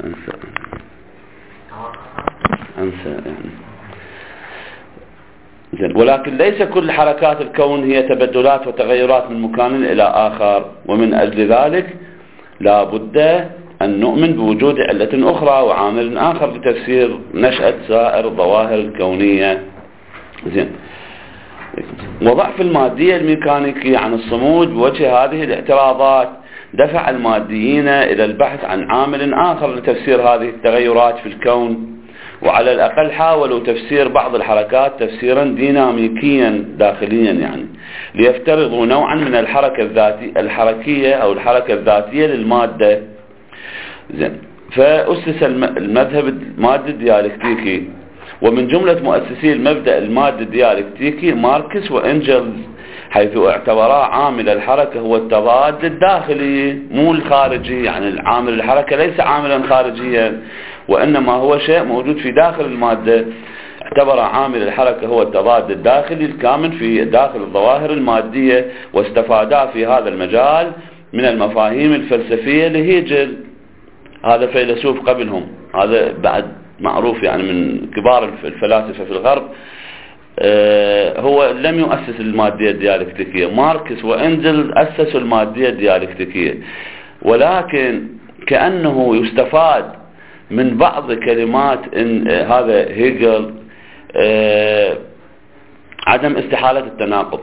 أنسى يعني. زين. ولكن ليس كل حركات الكون هي تبدلات وتغيرات من مكان إلى آخر، ومن أجل ذلك لا بد أن نؤمن بوجود علة أخرى وعامل آخر لتفسير نشأة سائر الظواهر الكونية. زين. وضعف المادية الميكانيكية عن الصمود بوجه هذه الاعتراضات دفع الماديين إلى البحث عن عامل آخر لتفسير هذه التغيرات في الكون، وعلى الأقل حاولوا تفسير بعض الحركات تفسيرا ديناميكيا داخليا، يعني ليفترضوا نوعا من الحركية أو الحركة الذاتية للمادة. زين. فأسس المذهب المادي الديالكتيكي، ومن جملة مؤسسي المبدأ المادي الديالكتيكي ماركس وإنجلز، حيث اعتبرا عامل الحركة هو التضاد الداخلي مو الخارجي، يعني العامل الحركة ليس عاملا خارجيا وإنما هو شيء موجود في داخل المادة. اعتبر عامل الحركة هو التضاد الداخلي الكامن في داخل الظواهر المادية، واستفادا في هذا المجال من المفاهيم الفلسفية لهيجل. هذا فيلسوف قبلهم، هذا بعد معروف يعني من كبار الفلاسفة في الغرب. هو لم يؤسس المادية الديالكتيكية، ماركس وإنجلز أسسوا المادية الديالكتيكية، ولكن كأنه يستفاد من بعض كلمات هذا هيجل عدم استحالة التناقض.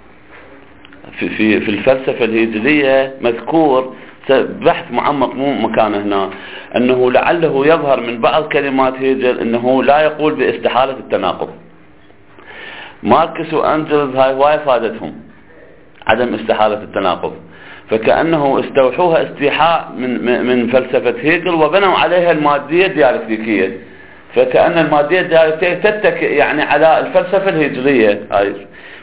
في الفلسفة الهيجلية مذكور بحث معمق مو مكانه هنا، أنه لعله يظهر من بعض كلمات هيجل أنه لا يقول باستحالة التناقض. ماركس وأنجلز هاي هواي فادتهم عدم استحالة التناقض، فكأنه استوحوها استيحاء من فلسفة هيجل وبنوا عليها المادية الديالكتيكية، فكأن المادية الديالكتيكية تتكئ يعني على الفلسفة الهيجلية هاي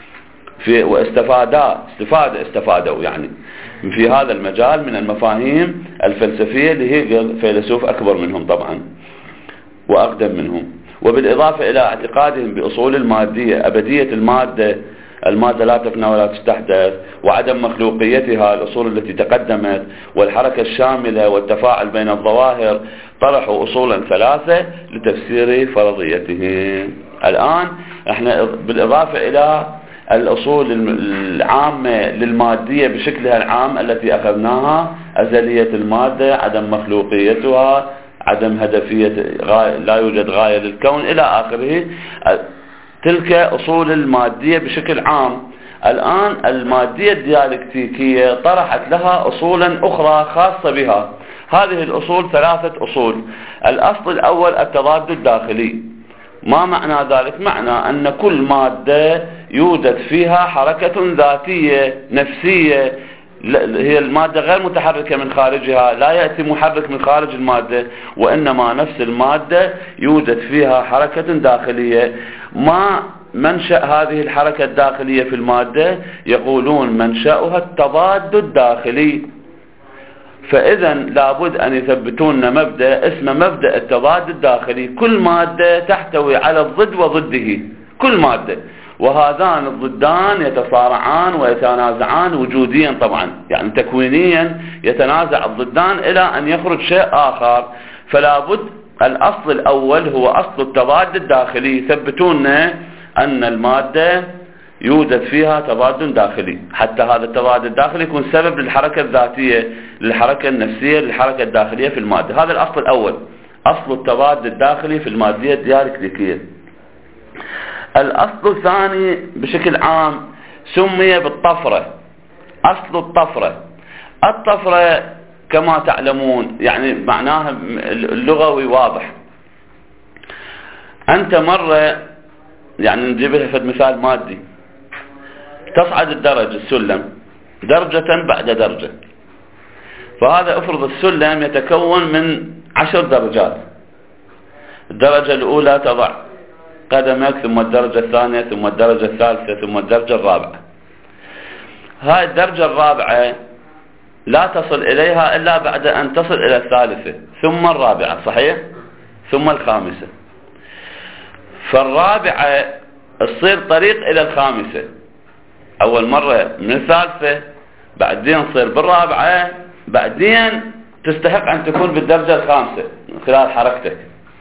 استفادوا يعني في هذا المجال من المفاهيم الفلسفية لهيجل، فيلسوف أكبر منهم طبعا وأقدم منهم. وبالإضافة إلى اعتقادهم بأصول المادية، أبدية المادة لا تفنى ولا تستحدث، وعدم مخلوقيتها، الأصول التي تقدمت، والحركة الشاملة والتفاعل بين الظواهر، طرحوا أصولا ثلاثة لتفسير فرضيتهم. الآن احنا بالإضافة إلى الأصول العامة للمادية بشكلها العام التي أخذناها، أزلية المادة، عدم مخلوقيتها، عدم هدفية، لا يوجد غاية للكون إلى آخره، تلك أصول المادية بشكل عام. الآن المادية الديالكتيكية طرحت لها أصولا أخرى خاصة بها. هذه الأصول ثلاثة أصول. الأصل الأول التضاد الداخلي. ما معنى ذلك؟ معنى أن كل مادة يوجد فيها حركة ذاتية نفسية، هي المادة غير متحركة من خارجها، لا يأتي محرك من خارج المادة، وإنما نفس المادة يوجد فيها حركة داخلية. ما منشأ هذه الحركة الداخلية في المادة؟ يقولون منشأها التضاد الداخلي. فإذا لابد أن يثبتون مبدأ اسمه مبدأ التضاد الداخلي. كل مادة تحتوي على الضد وضده، كل مادة، وهذان الضدان يتصارعان ويتنازعان وجوديا طبعا، يعني تكوينيا يتنازع الضدان إلى أن يخرج شيء آخر. فلا بد الأصل الأول هو أصل التضاد الداخلي، يثبتون أن المادة يوجد فيها تضاد داخلي، حتى هذا التضاد الداخلي يكون سبب للحركة الذاتية، للحركة النفسية، للحركة الداخلية في المادة. هذا الأصل الأول، أصل التضاد الداخلي في المادية الديالكتيكية. الأصل الثاني بشكل عام سمي بالطفرة. أصل الطفرة كما تعلمون يعني معناها اللغوي واضح. أنت مرة يعني نجيب لها فد مثال مادي، تصعد السلم درجة بعد درجة، فهذا افرض السلم يتكون من 10 درجات. الدرجة الأولى تضع قدمك، ثم الدرجة الثانية، ثم الدرجة الثالثة، ثم الدرجة الرابعة. هاي الدرجة الرابعة لا تصل إليها إلا بعد أن تصل إلى الثالثة، ثم الرابعة، صحيح؟ ثم الخامسة. فالرابعة تصير طريق إلى الخامسة. أول مرة من الثالثة، بعدين تصير بالرابعة، بعدين تستحق أن تكون بالدرجة الخامسة. خلال حركتك.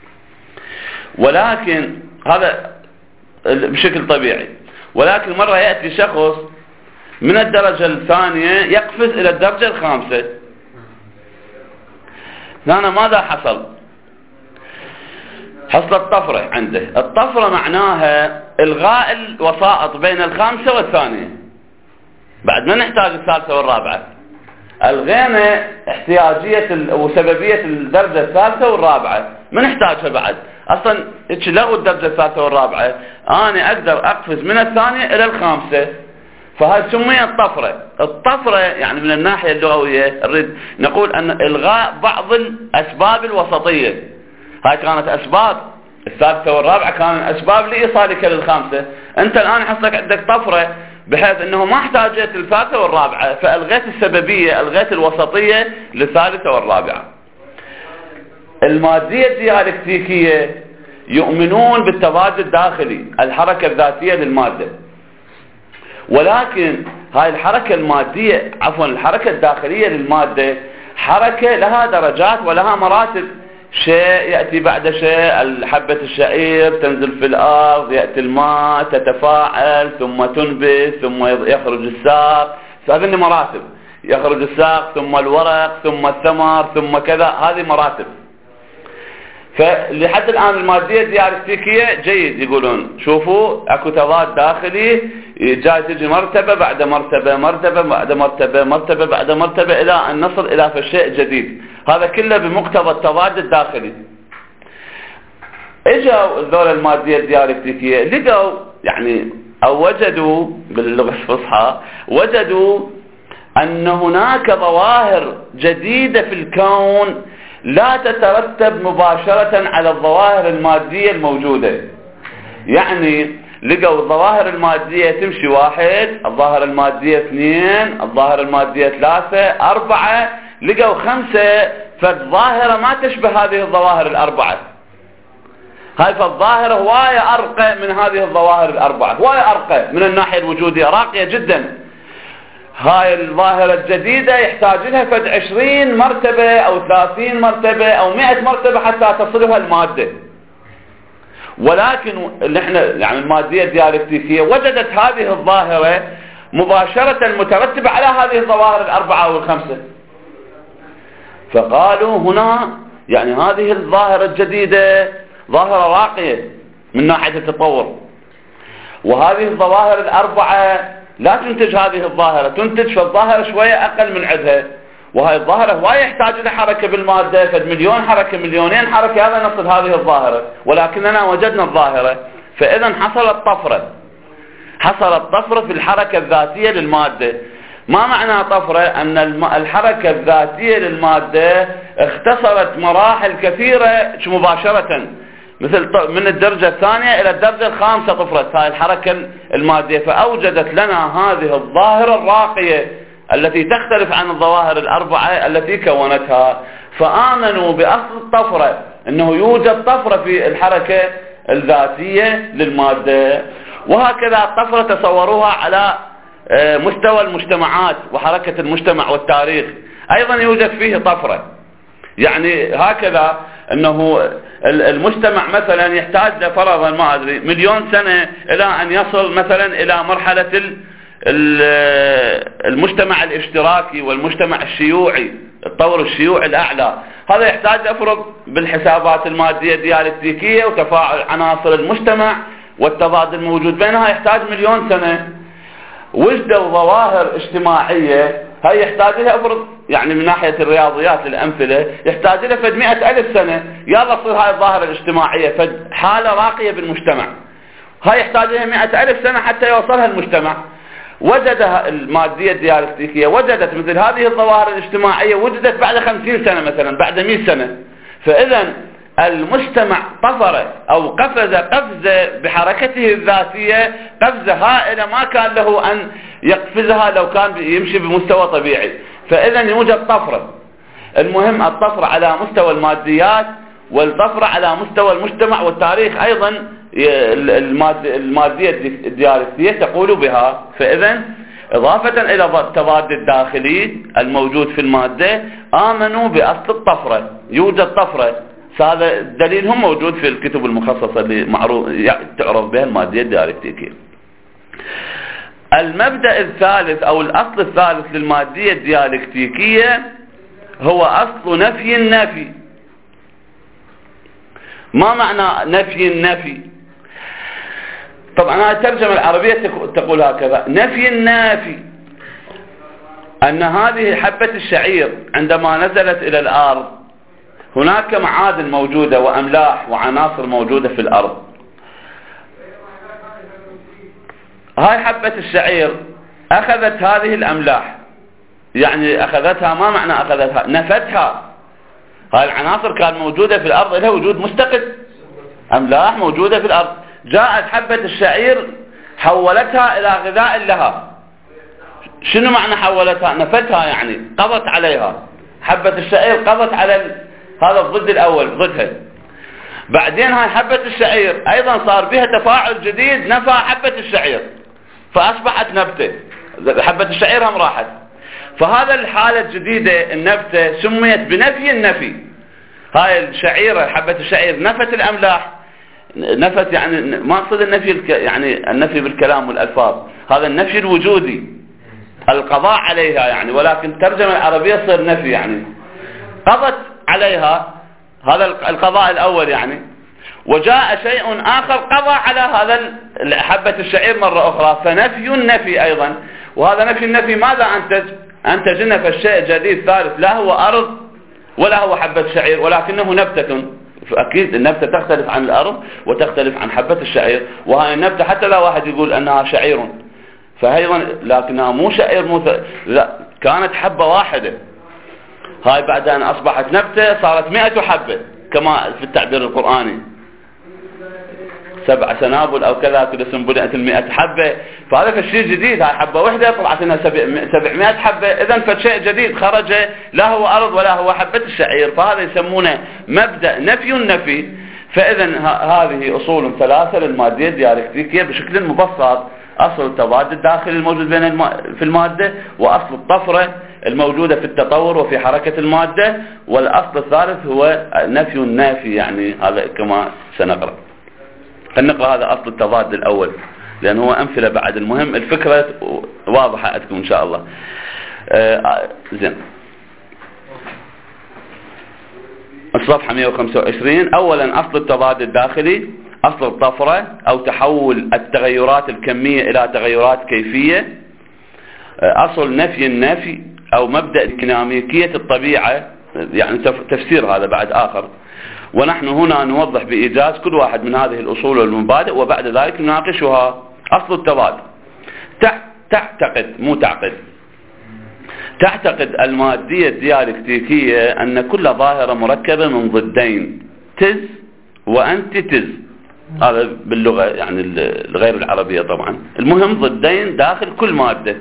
ولكن هذا بشكل طبيعي. ولكن مرة يأتي شخص من الدرجة الثانية يقفز إلى الدرجة الخامسة. هنا ماذا حصل؟ حصلت طفرة عنده. الطفرة معناها إلغاء الوسائط بين الخامسة والثانية. بعد ما نحتاج الثالثة والرابعة، ألغينا احتياجية وسببية الدرجة الثالثة والرابعة، ما نحتاجها بعد. أصلا لغوا الدرجة الثالثة والرابعة، أنا أقدر أقفز من الثانية إلى الخامسة. فهذا سميت طفرة. الطفرة يعني من الناحية اللغوية نريد نقول أن إلغاء بعض الأسباب الوسطية. هاي كانت أسباب الثالثة والرابعة، كانت أسباب لإيصالك للخامسة. أنت الآن حصلك عندك طفرة بحيث أنه ما احتاجت الثالثة والرابعة، فألغيت السببية، ألغيت الوسطية للثالثة والرابعة. المادية الديالكتيكية يؤمنون بالتبادل الداخلي، الحركة الذاتية للمادة. ولكن هاي الحركة المادية الحركة الداخلية للمادة حركة لها درجات ولها مراتب. شيء يأتي بعد شيء، حبة الشعير تنزل في الأرض، يأتي الماء، تتفاعل، ثم تنبت، ثم يخرج الساق. هذه مراتب. يخرج الساق، ثم الورق، ثم الثمر، ثم كذا. هذه مراتب. فلحد الآن المادية الديالكتيكية جيد، يقولون شوفوا اكو تضاد داخلي، جاي تجي مرتبة بعد مرتبة، مرتبة بعد مرتبة، مرتبة بعد مرتبة، إلى أن نصل إلى شيء جديد. هذا كله بمقتضى التضاد الداخلي. اجوا الذول المادية الديالكتيكية لقوا يعني أو وجدوا باللغة الفصحى، وجدوا أن هناك ظواهر جديدة في الكون لا تترتب مباشرة على الظواهر المادية الموجودة. يعني لقوا الظواهر المادية تمشي 1، الظاهرة المادية 2، الظاهرة المادية 3، 4، لقوا 5. فالظاهرة ما تشبه هذه الظواهر ال4. هاي فالظاهرة هواية أرقى من هذه الظواهر ال4، هواية أرقى من الناحية الوجودية، راقية جدا. هاي الظاهرة الجديدة يحتاج لها 20 مرتبة أو 30 مرتبة أو 100 مرتبة حتى تصلها المادة. ولكن نحن يعني المادية الديالكتيكية وجدت هذه الظاهرة مباشرة مترتبة على هذه الظواهر ال4 أو ال5. فقالوا هنا يعني هذه الظاهرة الجديدة ظاهرة راقية من ناحية التطور، وهذه الظواهر ال4 لا تنتج هذه الظاهرة، تنتج فالظاهرة شوية أقل من عدها. وهي الظاهرة هو يحتاج إلى حركة بالمادة، فالمليون حركة، مليونين حركة، هذا نصل هذه الظاهرة. ولكننا وجدنا الظاهرة. فإذا حصلت طفرة، حصلت طفرة في الحركة الذاتية للمادة. ما معنى طفرة؟ أن الحركة الذاتية للمادة اختصرت مراحل كثيرة مباشرة، مثل من الدرجة الثانية إلى الدرجة الخامسة طفرت هذه الحركة المادية، فأوجدت لنا هذه الظاهرة الراقية التي تختلف عن الظواهر ال4 التي كونتها. فآمنوا بأصل الطفرة، أنه يوجد طفرة في الحركة الذاتية للمادة. وهكذا الطفرة تصوروها على مستوى المجتمعات وحركة المجتمع والتاريخ، أيضا يوجد فيه طفرة. يعني هكذا أنه المجتمع مثلا يحتاج لفرضا ما أدري 1,000,000 سنة إلى أن يصل مثلا إلى مرحلة المجتمع الاشتراكي والمجتمع الشيوعي، الطور الشيوعي الأعلى. هذا يحتاج أفرض بالحسابات المادية الديالكتيكية وتفاعل عناصر المجتمع والتضاد الموجود بينها، يحتاج 1,000,000 سنة. وجدوا ظواهر اجتماعية هاي يحتاج لها أفرض يعني من ناحية الرياضيات للأمثلة يحتاج لها فد 100,000 سنة يلا تصير هاي الظاهرة الاجتماعية فد حالة راقية بالمجتمع. هاي يحتاج لها 100,000 سنة حتى يوصلها المجتمع. وجدها المادية الديالكتيكية، وجدت مثل هذه الظواهر الاجتماعية وجدت بعد 50 سنة مثلا، بعد 100 سنة. فإذا المجتمع طفر أو قفزة بحركته الذاتية، قفزة هائلة ما كان له أن يقفزها لو كان يمشي بمستوى طبيعي. فإذا يوجد طفرة. المهم الطفرة على مستوى الماديات والطفرة على مستوى المجتمع والتاريخ أيضا المادية الديالكتية تقول بها. فإذا إضافة إلى التضاد الداخلي الموجود في المادة آمنوا بأصل الطفرة. يوجد طفرة هذا الدليل هم موجود في الكتب المخصصة اللي معروف تعرف بها المادية الديالكتيكية. المبدأ الثالث أو الأصل الثالث للمادية الديالكتيكية هو أصل نفي النفي. ما معنى نفي النفي؟ طبعا الترجمة العربية تقول هكذا: نفي النافي أن هذه حبة الشعير عندما نزلت إلى الأرض هناك معادن موجودة وأملاح وعناصر موجودة في الأرض. هاي حبة الشعير أخذت هذه الأملاح، يعني أخذتها. ما معنى أخذتها؟ نفتها. هاي العناصر كان موجودة في الأرض لها وجود مستقل، أملاح موجودة في الأرض. جاءت حبة الشعير حولتها إلى غذاء لها. شنو معنى حولتها؟ نفتها، يعني قضت عليها. حبة الشعير قضت على هذا الضد الأول، ضدها. بعدين هاي حبة الشعير أيضا صار بها تفاعل جديد، نفى حبة الشعير فأصبحت نبتة. حبة الشعير هم راحت. فهذا الحالة الجديدة النبتة سميت بنفي النفي. هاي الشعيرة حبة الشعير نفت الأملاح، نفت يعني ما أقصد النفي يعني النفي بالكلام والألفاظ، هذا النفي الوجودي، القضاء عليها يعني، ولكن الترجمة العربية صار نفي يعني قضت عليها. هذا القضاء الأول يعني. وجاء شيء آخر قضى على هذا حبة الشعير مرة أخرى، فنفي النفي أيضا. وهذا نفي النفي ماذا أنتج لنا؟ فالشيء جديد ثالث، لا هو أرض ولا هو حبة شعير، ولكنه نبتة. فأكيد النبتة تختلف عن الأرض وتختلف عن حبة الشعير. وهذه النبتة حتى لا واحد يقول أنها شعير، فأيضا لكنها مو شعير لا، كانت حبة واحدة. هاي بعد أن أصبحت نبتة صارت 100 حبة كما في التعبير القرآني، 7 سنابل أو كذا، كل سنبلة 100 حبة. فهذا فالشيء جديد، هاي حبة واحدة طلعت لنا 700 حبة. إذن فالشيء جديد خرج، لا هو أرض ولا هو حبة الشعير. فهذا يسمونه مبدأ نفي النفي. فإذن هذه أصول 3 للمادية الديالكتيكية بشكل مبسط: أصل التضاد الداخلي الموجود في المادة، وأصل الطفرة الموجودة في التطور وفي حركة المادة، والأصل الثالث هو نفي النافي، يعني هذا كما سنقرأ. نقرأ هذا أصل التضاد الأول لأنه هو أمثلة بعد. المهم الفكرة واضحة عندكم إن شاء الله. زين، الصفحة 125. أولا أصل التضاد الداخلي، أصل الطفرة أو تحول التغيرات الكمية إلى تغيرات كيفية. أصل نفي النفي أو مبدأ ديناميكية الطبيعة، يعني تفسير هذا بعد آخر. ونحن هنا نوضح بإيجاز كل واحد من هذه الأصول والمبادئ، وبعد ذلك نناقشها. أصل التضاد: تعتقد مو تعقد تعتقد المادية الديالكتيكية أن كل ظاهرة مركبة من ضدين، تز وأنتي تز. هذا باللغة يعني الغير العربية طبعا. المهم ضدين داخل كل مادة.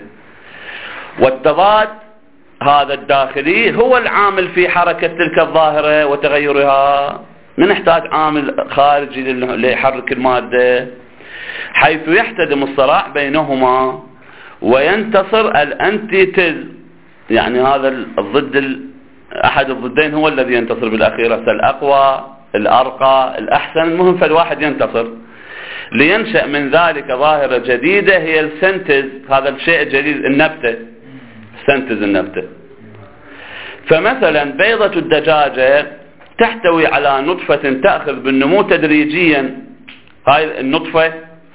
والتضاد هذا الداخلي هو العامل في حركة تلك الظاهرة وتغيرها. من نحتاج عامل خارجي ليحرك المادة، حيث يحتدم الصراع بينهما وينتصر الأنتيتز، يعني هذا الضد أحد الضدين هو الذي ينتصر بالأخير، الأقوى الأرقى الأحسن، المهم فالواحد ينتصر. لينشأ من ذلك ظاهرة جديدة هي السنتز، هذا الشيء الجديد النبتة، سنتز النبتة. فمثلا بيضة الدجاجة تحتوي على نطفة تأخذ بالنمو تدريجيا. هاي النطفة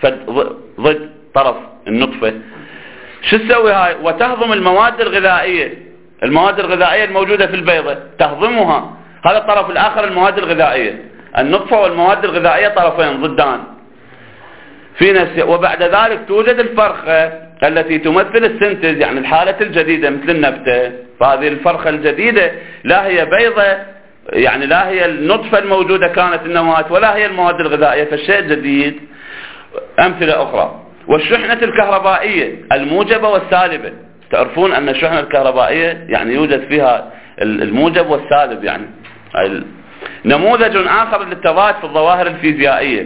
ضد طرف النطفة شو تسوي هاي؟ وتهضم المواد الغذائية. المواد الغذائية الموجودة في البيضة تهضمها. هذا الطرف الآخر المواد الغذائية. النطفة والمواد الغذائية طرفين ضدان في نفسه. وبعد ذلك توجد الفرخة التي تمثل السنتز، يعني الحالة الجديدة مثل النبتة. فهذه الفرخة الجديدة لا هي بيضة، يعني لا هي النطفة الموجودة كانت النواة، ولا هي المواد الغذائية، فالشيء جديد. أمثلة أخرى: والشحنة الكهربائية الموجبة والسالبة. تعرفون أن الشحنة الكهربائية يعني يوجد فيها الموجب والسالب. يعني نموذج آخر للتضاد في الظواهر الفيزيائية.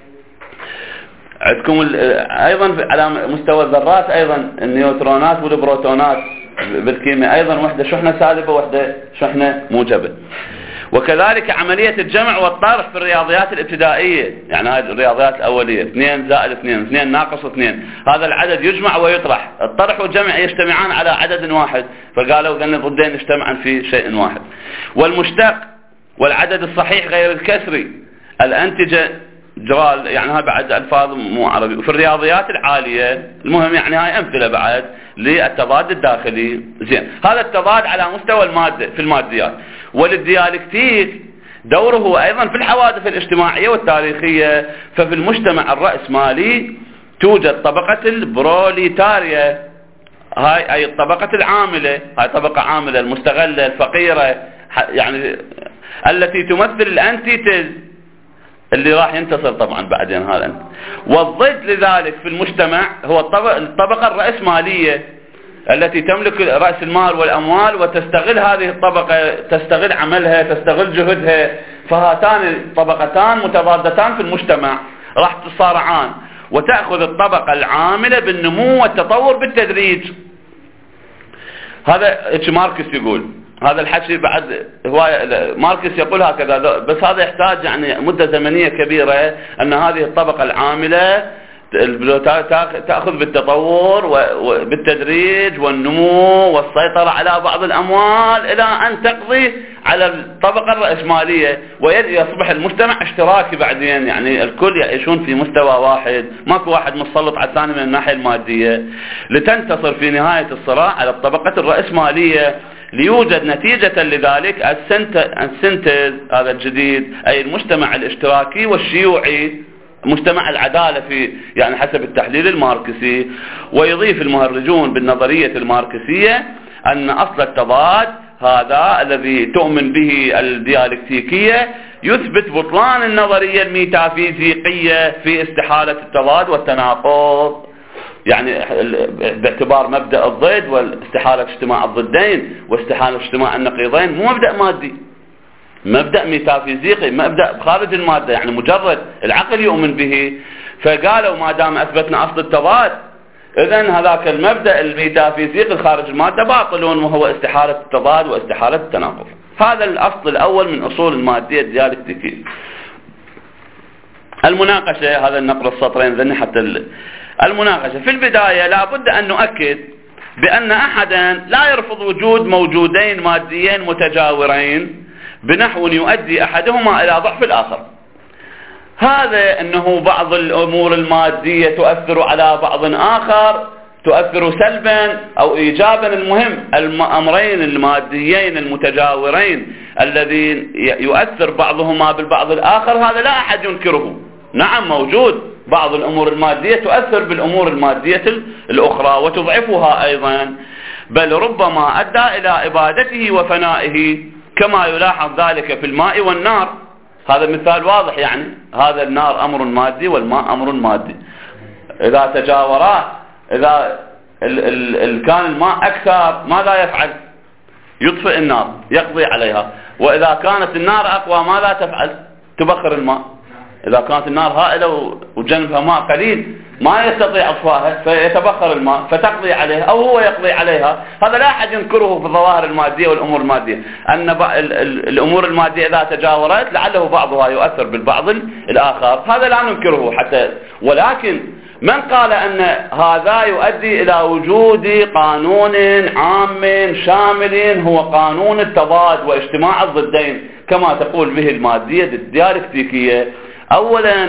عندكم أيضا على مستوى الذرات أيضا النيوترونات والبروتونات بالكيمياء، أيضا وحدة شحنة سالبة وحدة شحنة موجبة. وكذلك عملية الجمع والطرح في الرياضيات الابتدائية، يعني هذه الرياضيات الأولية 2 زائد 2 2 ناقص 2، هذا العدد يجمع ويطرح، الطرح والجمع يجتمعان على عدد واحد، فقالوا أن الضدين يجتمعان في شيء واحد. والمشتق والعدد الصحيح غير الكسري، الأنتجة جرال، يعني هاي بعد ألفاظ مو عربي. وفي الرياضيات العالية المهم يعني هاي أمثلة بعد للتضاد الداخلي. زين، هذا التضاد على مستوى المادة في الماديات. وللديالكتيك دوره أيضا في الحوادث الاجتماعية والتاريخية. ففي المجتمع الرأسمالي توجد طبقة البروليتاريا، هاي أي الطبقة العاملة، هاي طبقة عاملة المستغلة الفقيرة، يعني التي تمثل الأنتيتيز اللي راح ينتصر طبعا بعدين هذا. والضد لذلك في المجتمع هو الطبقة الرأسمالية التي تملك رأس المال والأموال، وتستغل هذه الطبقة، تستغل عملها، تستغل جهدها. فهاتان طبقتان متضادتان في المجتمع راح تصارعان، وتأخذ الطبقة العاملة بالنمو والتطور بالتدريج. هذا ماركس يقول، هذا الحكي بعد هواية ماركس يقول هكذا، بس هذا يحتاج يعني مدة زمنية كبيرة، أن هذه الطبقة العاملة تأخذ بالتطور وبالتدريج والنمو والسيطرة على بعض الأموال إلى أن تقضي على الطبقة الرأسمالية، ويصبح المجتمع اشتراكي بعدين، يعني الكل يعيشون في مستوى واحد، ماكو واحد مسلط على الثاني من الناحية المادية، لتنتصر في نهاية الصراع على الطبقة الرأسمالية. ليوجد نتيجة لذلك السنتز هذا الجديد، أي المجتمع الاشتراكي والشيوعي، مجتمع العدالة في يعني حسب التحليل الماركسي. ويضيف المهرجون بالنظرية الماركسية أن أصل التضاد هذا الذي تؤمن به الديالكتيكية يثبت بطلان النظرية الميتافيزيقية في استحالة التضاد والتناقض، يعني باعتبار مبدأ الضد واستحالة اجتماع الضدين واستحالة اجتماع النقيضين مو مبدأ مادي، مبدأ ميتافيزيقي، مبدأ خارج المادة، يعني مجرد العقل يؤمن به. فقالوا ما دام أثبتنا أصل التضاد إذن هذاك المبدأ الميتافيزيقي الخارج المادة باطل، وهو استحالة التضاد واستحالة التناقض. هذا الأصل الأول من أصول المادية الديالكتيكية. المناقشة، هذا النقل السطرين ذني حتى المناقشة. في البداية لا بد أن نؤكد بأن أحدا لا يرفض وجود موجودين ماديين متجاورين بنحو يؤدي أحدهما إلى ضعف الآخر. هذا أنه بعض الأمور المادية تؤثر على بعض آخر، تؤثر سلبا أو إيجابا، المهم الأمرين الماديين المتجاورين الذين يؤثر بعضهما بالبعض الآخر هذا لا أحد ينكره. نعم موجود بعض الأمور المادية تؤثر بالأمور المادية الأخرى وتضعفها أيضا، بل ربما أدى إلى إبادته وفنائه، كما يلاحظ ذلك في الماء والنار. هذا مثال واضح، يعني هذا النار أمر مادي والماء أمر مادي، إذا تجاورا، إذا كان الماء أكثر ماذا يفعل؟ يطفئ النار، يقضي عليها. وإذا كانت النار أقوى ماذا تفعل؟ تبخر الماء. إذا كانت النار هائلة وجنبها ماء قليل ما يستطيع إطفائها فيتبخر الماء فتقضي عليها أو هو يقضي عليها. هذا لا أحد ينكره في الظواهر المادية والأمور المادية، أن الأمور المادية إذا تجاورت لعله بعضها يؤثر بالبعض الآخر، هذا لا ننكره حتى. ولكن من قال أن هذا يؤدي إلى وجود قانون عام شامل هو قانون التضاد واجتماع الضدين كما تقول به المادية الديالكتيكية؟ أولا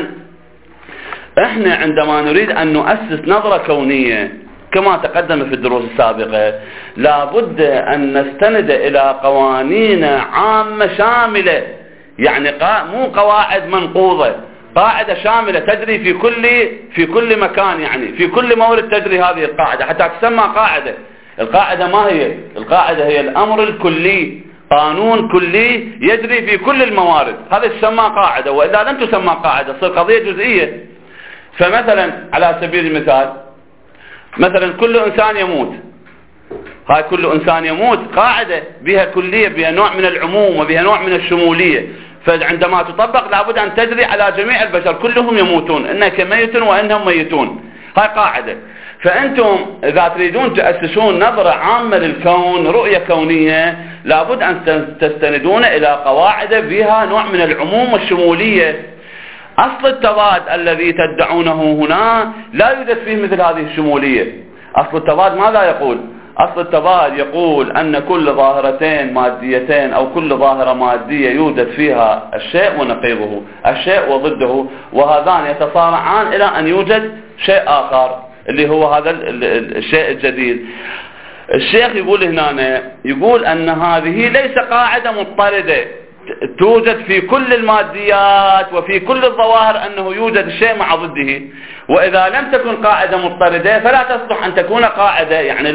احنا عندما نريد أن نؤسس نظرة كونية كما تقدم في الدروس السابقة لا بد أن نستند إلى قوانين عامة شاملة، يعني مو قواعد منقوضة، قاعدة شاملة تجري في كل مكان، يعني في كل مورد تجري هذه القاعدة حتى تسمى قاعدة. القاعدة ما هي؟ القاعدة هي الأمر الكلي، قانون كلي يجري في كل الموارد، هذا يسمى قاعدة، وإلا لن تسمى قاعدة، تصير قضية جزئية. فمثلا على سبيل المثال مثلا كل إنسان يموت، هاي كل إنسان يموت قاعدة بها كلية، بها نوع من العموم وبها نوع من الشمولية، فعندما تطبق لابد أن تجري على جميع البشر، كلهم يموتون، إنك ميت وإنهم ميتون، هاي قاعدة. فأنتم إذا تريدون تأسسون نظرة عامة للكون، رؤية كونية، لابد أن تستندون إلى قواعد فيها نوع من العموم والشمولية. أصل التضاد الذي تدعونه هنا لا يوجد فيه مثل هذه الشمولية. أصل التضاد ماذا يقول؟ أصل التضاد يقول أن كل ظاهرتين ماديتين أو كل ظاهرة مادية يوجد فيها الشيء ونقيضه، الشيء وضده، وهذان يتصارعان إلى أن يوجد شيء آخر اللي هو هذا الشيء الجديد. الشيخ يقول هنا، يقول أن هذه ليس قاعدة مضطردة توجد في كل الماديات وفي كل الظواهر أنه يوجد الشيء مع ضده، وإذا لم تكن قاعدة مضطردة فلا تصلح أن تكون قاعدة، يعني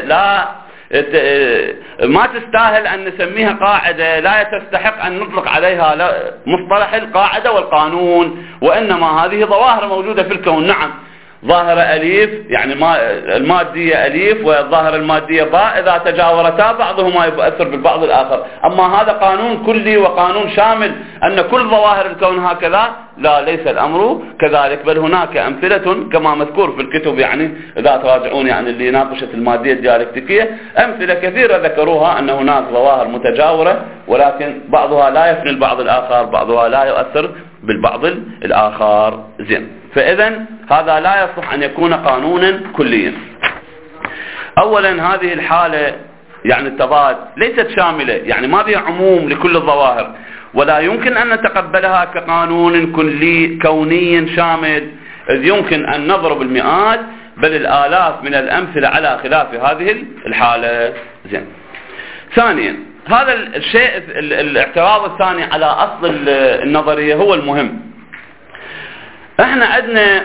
ما تستاهل أن نسميها قاعدة، لا تستحق أن نطلق عليها مصطلح القاعدة والقانون، وإنما هذه ظواهر موجودة في الكون. نعم، ظاهرة أليف يعني المادية أليف والظاهرة المادية باء، إذا تجاورتا بعضهما يؤثر بالبعض الآخر. أما هذا قانون كلي وقانون شامل أن كل ظواهر الكون هكذا، لا، ليس الأمر كذلك، بل هناك أمثلة كما مذكور في الكتب، يعني إذا تراجعون يعني اللي ناقشت المادية الديالكتيكية أمثلة كثيرة ذكروها أن هناك ظواهر متجاورة، ولكن بعضها لا يفني البعض الآخر، بعضها لا يؤثر بالبعض الآخر. زين، فإذا هذا لا يصح أن يكون قانونا كليا. أولا هذه الحالة يعني التضاد ليست شاملة، يعني ما بها عموم لكل الظواهر، ولا يمكن أن نتقبلها كقانون كلي كوني شامل، إذ يمكن أن نضرب المئات بل الآلاف من الأمثلة على خلاف هذه الحالة. زين. ثانيا، هذا الشيء الاعتراض الثاني على أصل النظرية هو المهم. احنا عندنا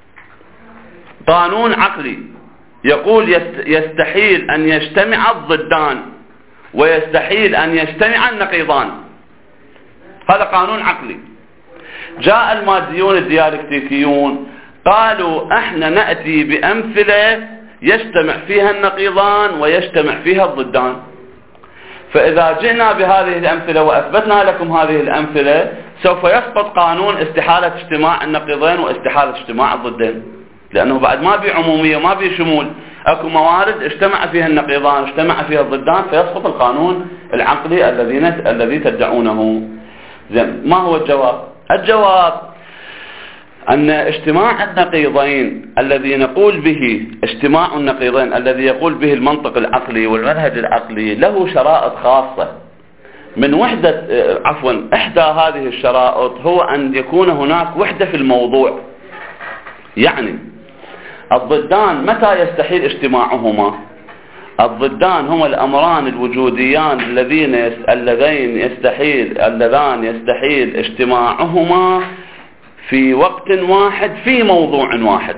قانون عقلي يقول يستحيل أن يجتمع الضدان ويستحيل أن يجتمع النقيضان. هذا قانون عقلي. جاء الماديون الديالكتيكيون قالوا احنا نأتي بأمثلة يجتمع فيها النقيضان ويجتمع فيها الضدان، فإذا جئنا بهذه الأمثلة وأثبتنا لكم هذه الأمثلة سوف يسقط قانون استحالة اجتماع النقيضين واستحالة اجتماع الضدين، لأنه بعد ما بي عمومية ما بي شمول، أكو موارد اجتمع فيها النقيضان اجتمع فيها الضدان، فيسقط القانون العقلي الذي تدعونه. زين، ما هو الجواب؟ الجواب أن اجتماع النقيضين الذي نقول به اجتماع النقيضين الذي يقول به المنطق العقلي والمنهج العقلي له شرائط خاصة. من إحدى هذه الشرائط هو أن يكون هناك وحدة في الموضوع. يعني الضدان متى يستحيل اجتماعهما؟ الضدان هما الأمران الوجوديان اللذان يستحيل اجتماعهما في وقت واحد في موضوع واحد.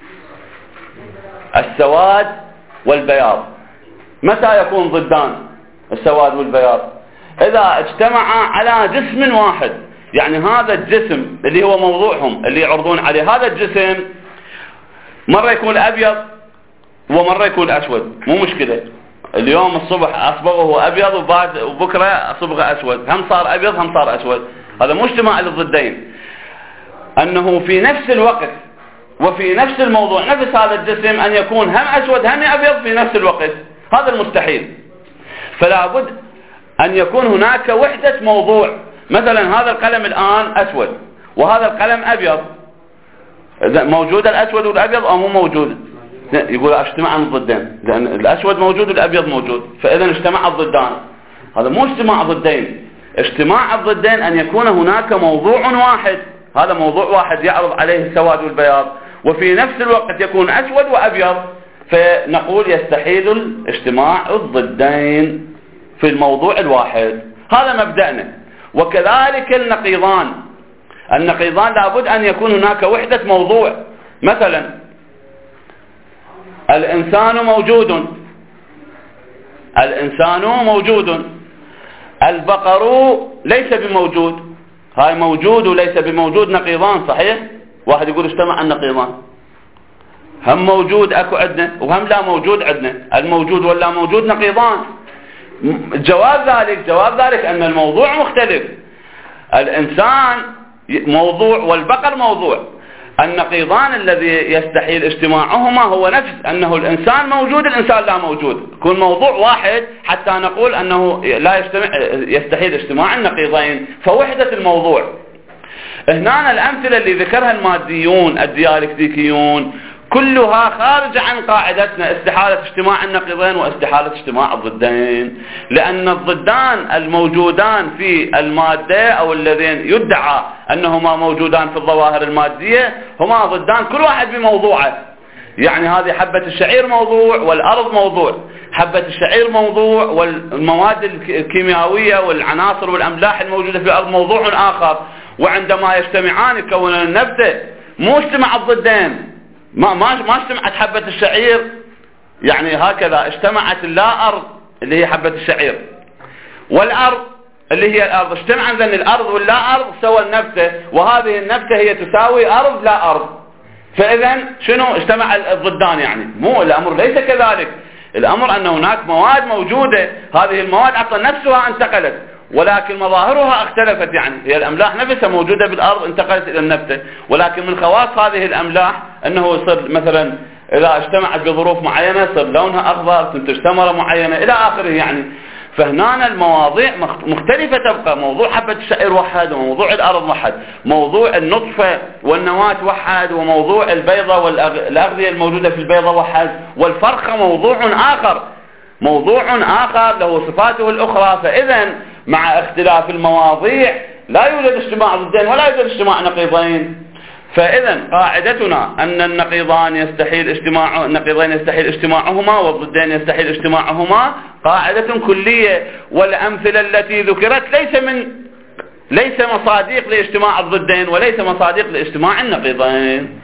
السواد والبياض متى يكون ضدان السواد والبياض؟ إذا اجتمعا على جسم واحد، يعني هذا الجسم اللي هو موضوعهم اللي يعرضون عليه، هذا الجسم مرة يكون أبيض ومرة يكون أسود، مو مشكلة. اليوم الصبح أصبغه أبيض وبكرة أصبغه أسود، هم صار أبيض هم صار أسود، هذا مو اجتماع للضدين. أنه في نفس الوقت وفي نفس الموضوع نفس هذا الجسم أن يكون هم أسود هم أبيض في نفس الوقت، هذا المستحيل. فلا بد أن يكون هناك وحدة موضوع. مثلا هذا القلم الآن أسود وهذا القلم أبيض، موجود الأسود والأبيض أو مو موجود؟ يقول اجتماع الضدين، لأن الأسود موجود والأبيض موجود، فإذا اجتمع الضدان. هذا مو اجتماع ضدين. اجتماع الضدين أن يكون هناك موضوع واحد، هذا موضوع واحد يعرض عليه السواد والبياض، وفي نفس الوقت يكون أسود وأبيض، فنقول يستحيل اجتماع الضدين في الموضوع الواحد. هذا مبدأنا. وكذلك النقيضان لابد أن يكون هناك وحدة موضوع. مثلا الإنسان موجود، البقر ليس بموجود. هاي موجود وليس بموجود نقيضان، صحيح؟ واحد يقول اجتمع النقيضان، هم موجود اكو عندنا وهم لا موجود عندنا، الموجود ولا موجود نقيضان. جواب ذلك أن الموضوع مختلف. الإنسان موضوع والبقر موضوع. النقيضان الذي يستحيل اجتماعهما هو نفس أنه الإنسان موجود الإنسان لا موجود، يكون موضوع واحد حتى نقول أنه لا يستحيل اجتماع النقيضين، فوحدة الموضوع. هنا الأمثلة اللي ذكرها الماديون الديالكتيكيون كلها خارجة عن قاعدتنا استحالة اجتماع النقيضين واستحالة اجتماع الضدين، لأن الضدان الموجودان في المادة أو الذين يدعى أنهما موجودان في الظواهر المادية هما ضدان كل واحد بموضوعه. يعني هذه حبة الشعير موضوع والأرض موضوع، حبة الشعير موضوع والمواد الكيميائية والعناصر والأملاح الموجودة في الأرض موضوع آخر، وعندما يجتمعان يكونون النبتة مو اجتمع الضدين، ما اجتمعت حبة الشعير يعني هكذا، اجتمعت اللا أرض اللي هي حبة الشعير والأرض اللي هي الأرض، اجتمعا ذن الأرض واللا أرض سوى النبتة، وهذه النبتة هي تساوي أرض لا أرض. فإذا شنو اجتمع الضدان؟ يعني مو الأمر ليس كذلك، الأمر أن هناك مواد موجودة، هذه المواد أصلا نفسها انتقلت ولكن مظاهرها اختلفت، يعني هي الأملاح نفسها موجودة بالأرض انتقلت إلى النبتة، ولكن من خواص هذه الأملاح أنه يصير مثلا إذا اجتمعت بظروف معينة يصير لونها أخضر، تنتج ثمرة معينة إلى آخره يعني. فهنا المواضيع مختلفة تبقى، موضوع حبة الشعير وحد، وموضوع الأرض وحد، موضوع النطفة والنواة وحد، وموضوع البيضة والأغذية الموجودة في البيضة وحد، والفرخة موضوع آخر له صفاته الأخرى. فإذا مع اختلاف المواضيع لا يوجد اجتماع ضدين ولا يوجد اجتماع نقيضين. فإذا قاعدتنا أن النقيضين يستحيل اجتماعهما والضدين يستحيل اجتماعهما قاعدة كلية، والأمثلة التي ذكرت ليس مصادق لاجتماع الضدين وليس مصادق لاجتماع النقيضين.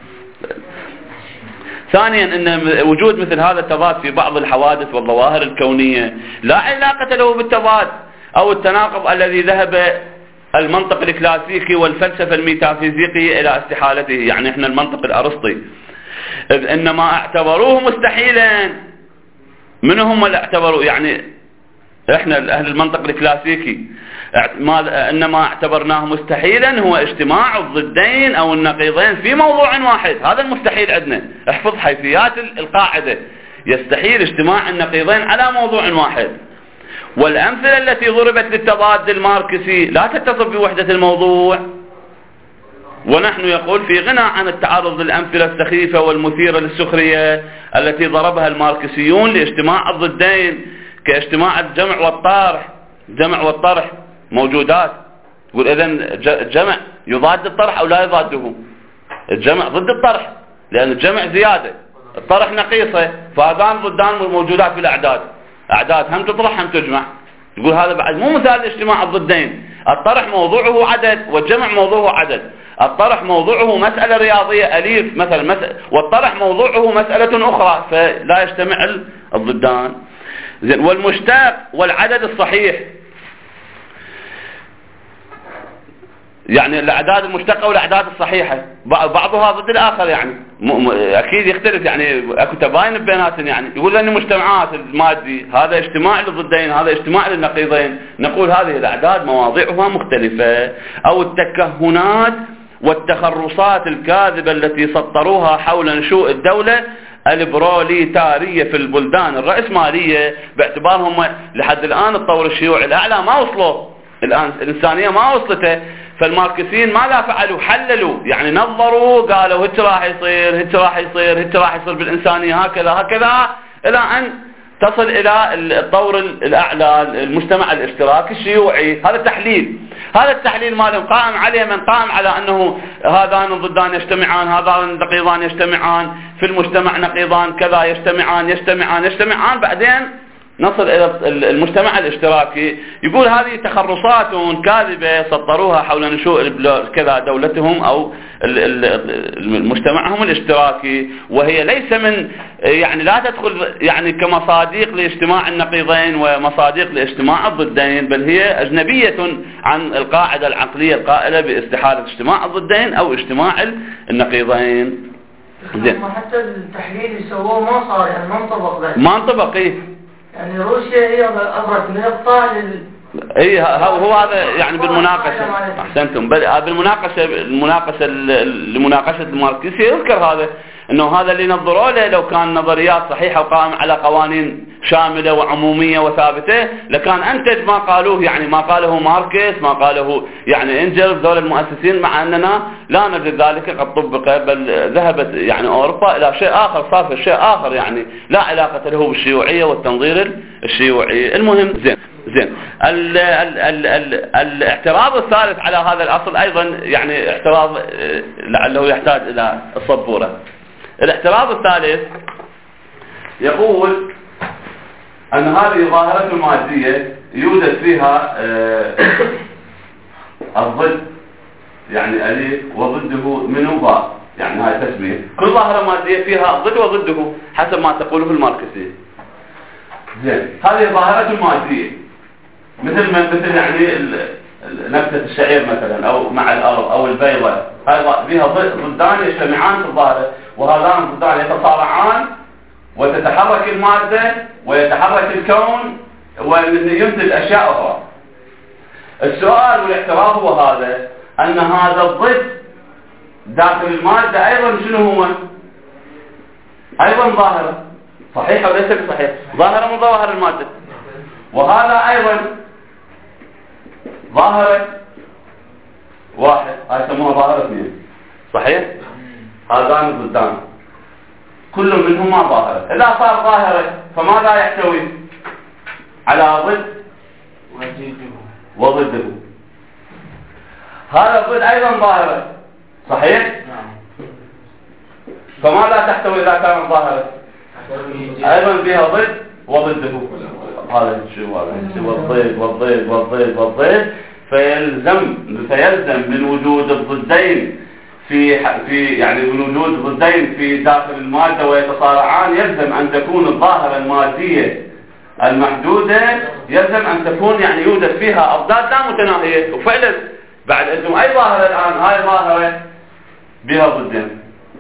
ثانيا أن وجود مثل هذا التضاد في بعض الحوادث والظواهر الكونية لا علاقة له بالتضاد أو التناقض الذي ذهب المنطق الكلاسيكي والفلسفة الميتافيزيقية إلى استحالته. يعني احنا المنطق الأرسطي إنما اعتبروه مستحيلا. من هم اللي اعتبروا؟ يعني احنا أهل المنطق الكلاسيكي إنما اعتبرناه مستحيلا هو اجتماع الضدين أو النقيضين في موضوع واحد، هذا المستحيل عندنا. احفظ حيثيات القاعدة، يستحيل اجتماع النقيضين على موضوع واحد. والأمثلة التي ضربت للتضاد الماركسي لا تتصف بوحدة الموضوع، ونحن يقول في غنى عن التعرض للأمثلة السخيفة والمثيرة للسخرية التي ضربها الماركسيون لاجتماع الضدين، كاجتماع الجمع والطرح. الجمع والطرح موجودات، يقول إذن الجمع يضاد الطرح أو لا يضاده؟ الجمع ضد الطرح، لأن الجمع زيادة، الطرح نقيصة، فهذان ضدان موجودات في الأعداد، أعداد هم تطرح هم تجمع. يقول هذا بعد مو مثال لاجتماع الضدين. الطرح موضوعه عدد والجمع موضوعه عدد. الطرح موضوعه مسألة رياضية أليف مثلا، والطرح موضوعه مسألة أخرى، فلا يجتمع الضدان. والمشتق والعدد الصحيح، يعني الأعداد المشتقة والأعداد الصحيحة بعضها ضد الآخر، يعني أكيد يختلف، يعني أكو تباين بيناتهم. يعني يقول لأن مجتمعات المادي هذا اجتماع للضدين هذا اجتماع للنقيضين، نقول هذه الأعداد مواضيعها مختلفة. أو التكهنات والتخرصات الكاذبة التي سطروها حول نشوء الدولة البروليتارية في البلدان الرأسمالية، باعتبارهم لحد الآن الطور الشيوعي الأعلى ما وصلوا، الآن الإنسانية ما وصلته. فالماركسيين ماذا فعلوا؟ حللوا، يعني نظروا، قالوا هيك راح يصير، هيك راح يصير، هيك راح يصير بالإنسانية هكذا إلى أن تصل إلى الطور الأعلى المجتمع الاشتراكي الشيوعي. هذا التحليل، هذا التحليل مالهم قائم عليه من قائم على أنه هذان الضدان يجتمعان، هذان النقيضان يجتمعان في المجتمع، نقيضان كذا يجتمعان بعدين نصل إلى المجتمع الاشتراكي. يقول هذه تخرصات كاذبة سطروها حول نشوء كذا دولتهم أو مجتمعهم الاشتراكي، وهي ليس من يعني لا تدخل يعني كمصادق لاجتماع النقيضين ومصادق لاجتماع الضدين، بل هي أجنبية عن القاعدة العقلية القائلة باستحالة اجتماع الضدين أو اجتماع النقيضين. حتى التحليل يسووه ما صار، يعني ما انطبق. ما انطبق. يعني روسيا هي أبرز نقطة اي هو هذا يعني بالمناقشه. احسنتم. المناقشه لمناقشه الماركسيه يذكر هذا، انه هذا اللي نظروا له لو كان نظريات صحيحه وقائمه على قوانين شامله وعموميه وثابته لكان انتج ما قالوه، يعني ما قاله ماركس، ما قاله يعني انجلز ذول المؤسسين، مع اننا لا نجد ذلك قد طبق، بل ذهبت يعني اوروبا الى شيء اخر، صار شيء اخر يعني لا علاقه له بالشيوعيه والتنظير الشيوعي. المهم زين الاعتراض الثالث على هذا الاصل ايضا يعني اعتراض لعله يحتاج الى الصبوره. الاعتراض الثالث يقول ان هذه ظاهرة مادية يوجد فيها الضد، يعني الف وضده منه باء، يعني هاي تسمية. كل ظاهرة مادية فيها ضد وضده حسب ما تقوله الماركسية. زين، هذه ظاهرة مادية مثل يعني نبتة الشعير مثلا او مع الارض او البيضة، هاي فيها ضدان يجتمعان في الظاهرة، وهذان الضدان يتصارعان وتتحرك المادة ويتحرك الكون وينتج اشياء اخرى. السؤال والاعتراض هو هذا، ان هذا الضد داخل المادة ايضا شنو هو؟ ايضا ظاهرة صحيح او ليس بصحيح؟ ظاهرة من ظواهر المادة، وهذا ايضا ظاهرة واحد، هاي يسموها ظاهرة اثنين، صحيح؟ هذان الضدان كل منهما ظاهرة. إذا صار ظاهرة فماذا يحتوي؟ على ضد وضده. هذا الضد أيضا ظاهرة، صحيح؟ فماذا تحتوي إذا كانت ظاهرة؟ أيضا فيها ضد وضده. هذا شو والضد والضد والضد والضد، فيلزم من وجود الضدين في يعني من وجود ضدين في داخل المادة ويتصارعان، يلزم أن تكون الظاهرة المادية المحدودة يلزم أن تكون يعني يوجد فيها أضداد لا متناهية. وفعلا بعد أنتم أي ظاهرة الآن، هاي ظاهرة بها ضدين،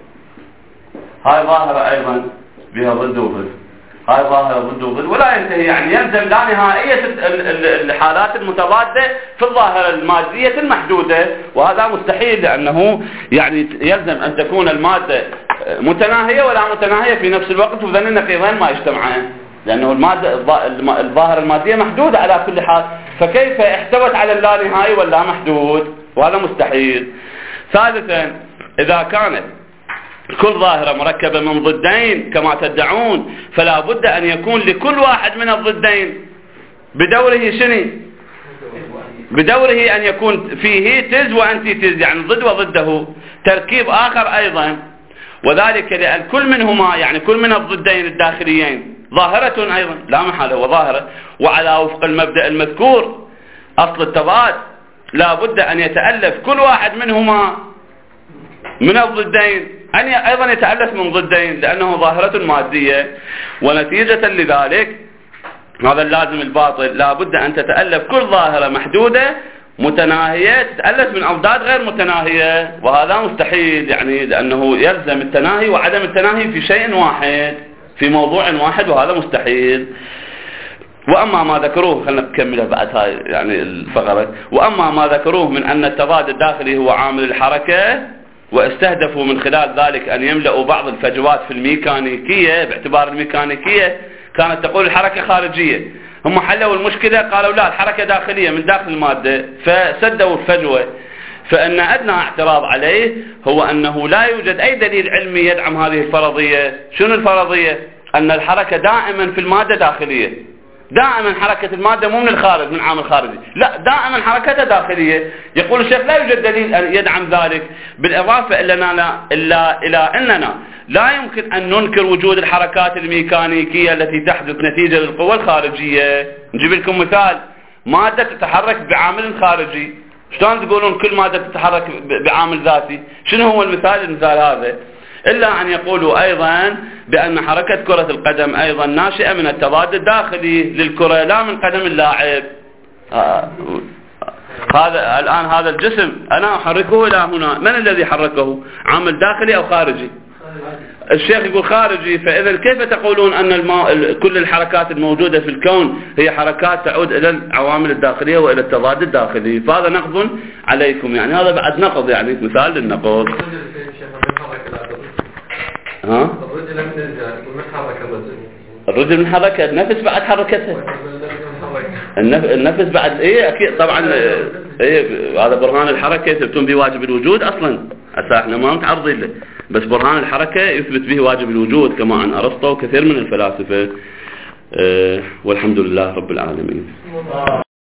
هاي ظاهرة أيضا بها ضد وضد، هاي ظاهرة ضد وضد، ولا ينتهي، يعني يلزم لا نهائية الحالات المتضادة في الظاهرة المادية المحدودة، وهذا مستحيل لأنه يعني يلزم أن تكون المادة متناهية ولا متناهية في نفس الوقت، وذن النقيضين ما يجتمعان، لأنه الظاهرة المادية محدودة على كل حال، فكيف احتوت على اللانهائي ولا محدود؟ وهذا مستحيل. ثالثا، إذا كانت كل ظاهرة مركبة من ضدين كما تدعون، فلا بد أن يكون لكل واحد من الضدين بدوره شنو؟ بدوره أن يكون فيه تز وأنتي تز، يعني ضد وضده تركيب آخر أيضا، وذلك لأن كل منهما يعني كل من الضدين الداخليين ظاهرة أيضا لا محالة هو ظاهرة، وعلى وفق المبدأ المذكور أصل التضاد لا بد أن يتألف كل واحد منهما من الضدين أن أيضا يتألف من ضدين، لأنه ظاهرة مادية، ونتيجة لذلك هذا اللازم الباطل لا بد أن تتألف كل ظاهرة محدودة متناهية تتألف من أضداد غير متناهية، وهذا مستحيل يعني لأنه يلزم التناهي وعدم التناهي في شيء واحد في موضوع واحد، وهذا مستحيل. وأما ما ذكروه، خلنا نكملها بعد هاي يعني الفقرة، وأما ما ذكروه من أن التضاد الداخلي هو عامل الحركة، واستهدفوا من خلال ذلك أن يملأوا بعض الفجوات في الميكانيكية، باعتبار الميكانيكية كانت تقول الحركة خارجية، هم حلوا المشكلة قالوا لا الحركة داخلية من داخل المادة، فسدوا الفجوة. فإن أدنى اعتراض عليه هو أنه لا يوجد أي دليل علمي يدعم هذه الفرضية. شنو الفرضية؟ أن الحركة دائما في المادة داخلية، دائما حركة المادة مو من الخارج من عامل خارجي، لا دائما حركتها داخلية. يقول الشيخ لا يوجد دليل أن يدعم ذلك، بالإضافة إلى أننا لا يمكن أن ننكر وجود الحركات الميكانيكية التي تحدث نتيجة للقوى الخارجية. نجيب لكم مثال، مادة تتحرك بعامل خارجي، شلون تقولون كل مادة تتحرك بعامل ذاتي؟ شنو هو المثال هذا؟ إلا أن يقولوا أيضا بأن حركة كرة القدم أيضا ناشئة من التضاد الداخلي للكرة لا من قدم اللاعب. هذا الآن هذا الجسم أنا أحركه إلى هنا، من الذي حركه؟ عامل داخلي أو خارجي؟ الشيخ يقول خارجي، فإذا كيف تقولون أن كل الحركات الموجودة في الكون هي حركات تعود إلى العوامل الداخلية وإلى التضاد الداخلي؟ فهذا نقض عليكم، يعني هذا بعد نقض، يعني مثال للنقض. ها؟ الرجل من حركة، النفس بعد حركته، النفس بعد ايه اكيد طبعا، ايه هذا برهان الحركة يثبتون به واجب الوجود اصلا، هسه احنا ما متعرضين له، بس برهان الحركة يثبت به واجب الوجود كما عن ارسطو وكثير من الفلاسفة. والحمد لله رب العالمين.